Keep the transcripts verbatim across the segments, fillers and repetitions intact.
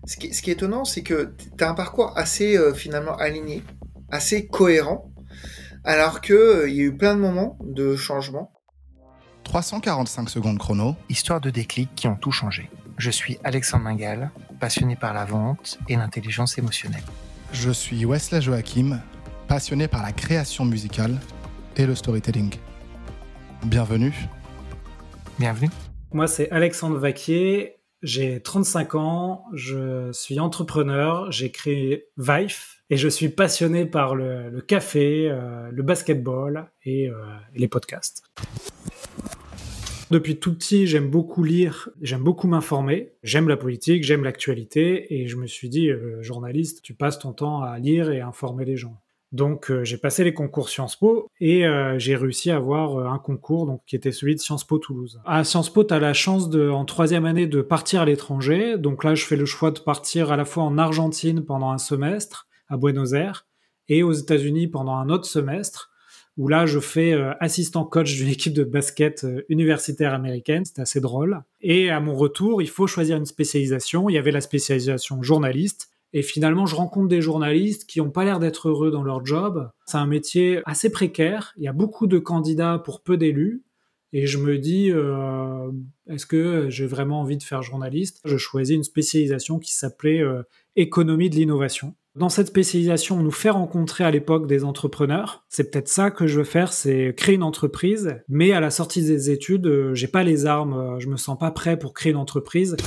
Ce qui, ce qui est étonnant, c'est que tu as un parcours assez euh, finalement aligné, assez cohérent, alors qu'il euh, y a eu plein de moments de changement. trois cent quarante-cinq secondes chrono. Histoire de déclics qui ont tout changé. Je suis Alexandre Mingal, passionné par la vente et l'intelligence émotionnelle. Je suis Wesley Joachim, passionné par la création musicale et le storytelling. Bienvenue. Bienvenue. Moi, c'est Alexandre Vaquier, j'ai trente-cinq ans, je suis entrepreneur, j'ai créé Vaif et je suis passionné par le, le café, euh, le basketball et, euh, et les podcasts. Depuis tout petit, j'aime beaucoup lire, j'aime beaucoup m'informer, j'aime la politique, j'aime l'actualité et je me suis dit, euh, journaliste, tu passes ton temps à lire et à informer les gens. Donc euh, j'ai passé les concours Sciences Po et euh, j'ai réussi à avoir euh, un concours donc, qui était celui de Sciences Po Toulouse. À Sciences Po, tu as la chance de, en troisième année de partir à l'étranger. Donc là, je fais le choix de partir à la fois en Argentine pendant un semestre, à Buenos Aires, et aux États-Unis pendant un autre semestre, où là, je fais euh, assistant coach d'une équipe de basket euh, universitaire américaine. C'était assez drôle. Et à mon retour, il faut choisir une spécialisation. Il y avait la spécialisation journaliste. Et finalement, je rencontre des journalistes qui n'ont pas l'air d'être heureux dans leur job. C'est un métier assez précaire. Il y a beaucoup de candidats pour peu d'élus. Et je me dis, euh, est-ce que j'ai vraiment envie de faire journaliste ? Je choisis une spécialisation qui s'appelait euh, économie de l'innovation. Dans cette spécialisation, on nous fait rencontrer à l'époque des entrepreneurs. C'est peut-être ça que je veux faire, c'est créer une entreprise. Mais à la sortie des études, euh, j'ai pas les armes, euh, je me sens pas prêt pour créer une entreprise.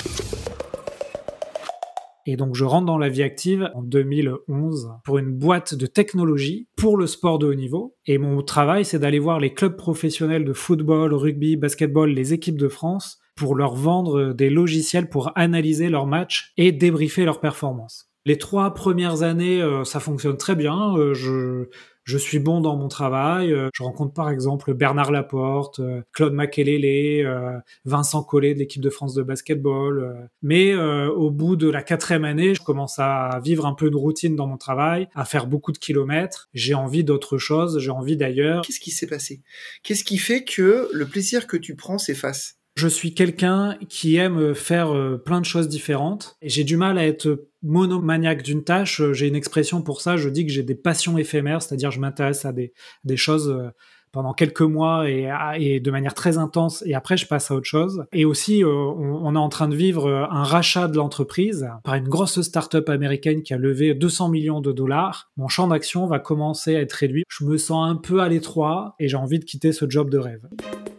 Et donc, je rentre dans la vie active en deux mille onze pour une boîte de technologie pour le sport de haut niveau. Et mon travail, c'est d'aller voir les clubs professionnels de football, rugby, basketball, les équipes de France pour leur vendre des logiciels pour analyser leurs matchs et débriefer leurs performances. Les trois premières années, euh, ça fonctionne très bien. Euh, je, je suis bon dans mon travail. Euh, je rencontre par exemple Bernard Laporte, euh, Claude Makelele, euh, Vincent Collet de l'équipe de France de basketball. Euh, mais euh, au bout de la quatrième année, je commence à vivre un peu de routine dans mon travail, à faire beaucoup de kilomètres. J'ai envie d'autre chose, j'ai envie d'ailleurs. Qu'est-ce qui s'est passé ? Qu'est-ce qui fait que le plaisir que tu prends s'efface ? Je suis quelqu'un qui aime faire plein de choses différentes et j'ai du mal à être monomaniaque d'une tâche. J'ai une expression pour ça, je dis que j'ai des passions éphémères, c'est-à-dire je m'intéresse à des, des choses pendant quelques mois et, et de manière très intense et après je passe à autre chose. Et aussi, euh, on, on est en train de vivre un rachat de l'entreprise par une grosse start-up américaine qui a levé deux cents millions de dollars. Mon champ d'action va commencer à être réduit. Je me sens un peu à l'étroit et j'ai envie de quitter ce job de rêve.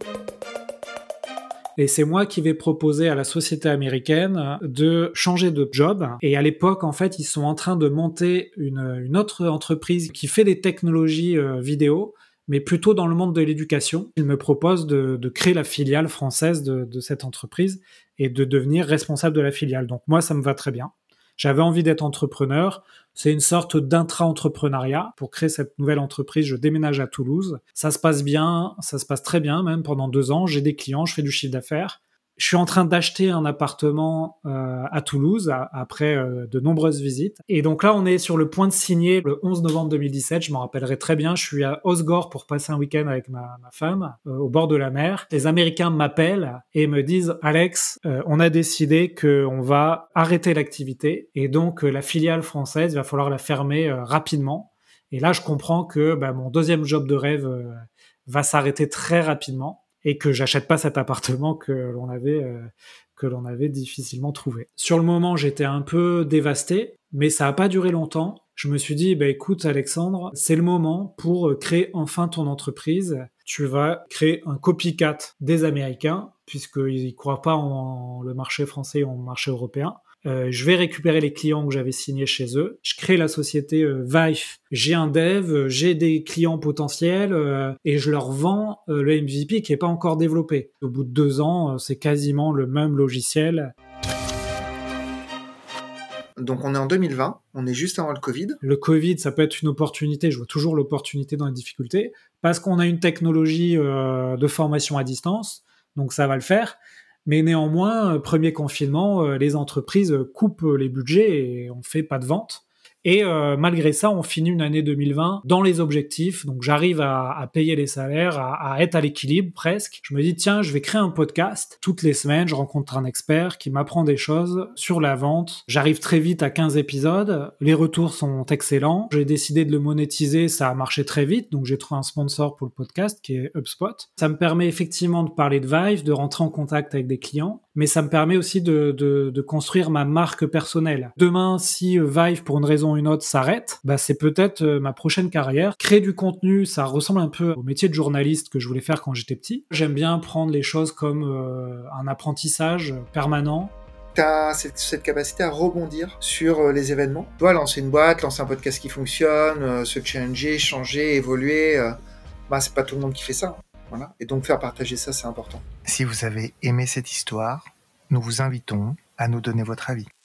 Et c'est moi qui vais proposer à la société américaine de changer de job. Et à l'époque, en fait, ils sont en train de monter une, une autre entreprise qui fait des technologies euh, vidéo, mais plutôt dans le monde de l'éducation. Ils me proposent de, de créer la filiale française de, de cette entreprise et de devenir responsable de la filiale. Donc moi, ça me va très bien. J'avais envie d'être entrepreneur. C'est une sorte d'intra-entrepreneuriat. Pour créer cette nouvelle entreprise, je déménage à Toulouse. Ça se passe bien, ça se passe très bien même pendant deux ans. J'ai des clients, je fais du chiffre d'affaires. Je suis en train d'acheter un appartement euh, à Toulouse à, après euh, de nombreuses visites. Et donc là, on est sur le point de signer le onze novembre deux mille dix-sept. Je m'en rappellerai très bien. Je suis à Osgore pour passer un week-end avec ma, ma femme euh, au bord de la mer. Les Américains m'appellent et me disent « Alex, euh, on a décidé qu'on va arrêter l'activité et donc euh, la filiale française, il va falloir la fermer euh, rapidement. » Et là, je comprends que bah, mon deuxième job de rêve euh, va s'arrêter très rapidement. Et que j'achète pas cet appartement que l'on avait euh, que l'on avait difficilement trouvé. Sur le moment, j'étais un peu dévasté, mais ça a pas duré longtemps. Je me suis dit, bah écoute Alexandre, c'est le moment pour créer enfin ton entreprise. Tu vas créer un copycat des Américains, puisqu'ils croient pas en le marché français ou en marché européen. Euh, je vais récupérer les clients que j'avais signés chez eux. Je crée la société euh, Vaif. J'ai un dev, j'ai des clients potentiels euh, et je leur vends euh, le M V P qui est pas encore développé. Au bout de deux ans, euh, c'est quasiment le même logiciel. Donc on est en deux mille vingt, on est juste avant le Covid. Le Covid, ça peut être une opportunité. Je vois toujours l'opportunité dans les difficultés parce qu'on a une technologie euh, de formation à distance, donc ça va le faire. Mais néanmoins, premier confinement, les entreprises coupent les budgets et on fait pas de vente. Et euh, malgré ça, on finit une année deux mille vingt dans les objectifs. Donc j'arrive à, à payer les salaires, à, à être à l'équilibre presque. Je me dis tiens, je vais créer un podcast. Toutes les semaines, je rencontre un expert qui m'apprend des choses sur la vente. J'arrive très vite à quinze épisodes. Les retours sont excellents. J'ai décidé de le monétiser. Ça a marché très vite. Donc j'ai trouvé un sponsor pour le podcast qui est HubSpot. Ça me permet effectivement de parler de Vive, de rentrer en contact avec des clients. Mais ça me permet aussi de, de, de construire ma marque personnelle. Demain, si Vive, pour une raison ou une autre, s'arrête, bah c'est peut-être ma prochaine carrière. Créer du contenu, ça ressemble un peu au métier de journaliste que je voulais faire quand j'étais petit. J'aime bien prendre les choses comme euh, un apprentissage permanent. Tu as cette, cette capacité à rebondir sur euh, les événements. Tu dois lancer une boîte, lancer un podcast qui fonctionne, euh, se challenger, changer, évoluer. Euh, bah, c'est pas tout le monde qui fait ça. Voilà. Et donc faire partager ça, c'est important. Si vous avez aimé cette histoire, nous vous invitons à nous donner votre avis.